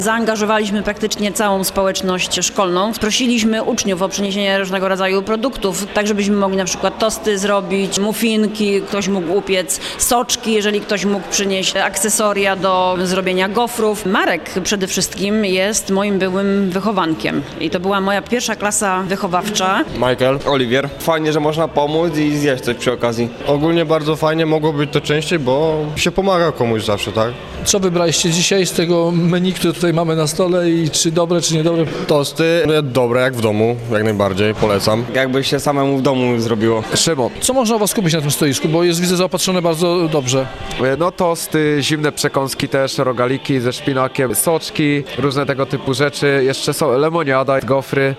Zaangażowaliśmy praktycznie całą społeczność szkolną. Prosiliśmy uczniów o przyniesienie różnego rodzaju produktów, tak żebyśmy mogli na przykład tosty zrobić, muffinki, ktoś mógł upiec, soczki, jeżeli ktoś mógł przynieść akcesoria do zrobienia gofrów. Marek przede wszystkim jest moim byłym wychowankiem i to była moja pierwsza klasa wychowawcza. Michael, Oliwier. Fajnie, że można pomóc i zjeść coś przy okazji. Ogólnie bardzo fajnie, mogło być to częściej, bo się pomaga komuś zawsze, tak? Co wybraliście dzisiaj z tego menu, które tutaj mamy na stole i czy dobre, czy niedobre? Tosty, dobre jak w domu, jak najbardziej, polecam. Jakby się samemu w domu zrobiło. Szymon, co można u was kupić na tym stoisku, bo jest, widzę, zaopatrzone bardzo dobrze. No tosty, zimne przekąski też, rogaliki ze szpinakiem, soczki, różne tego typu rzeczy. Jeszcze są lemoniada, gofry.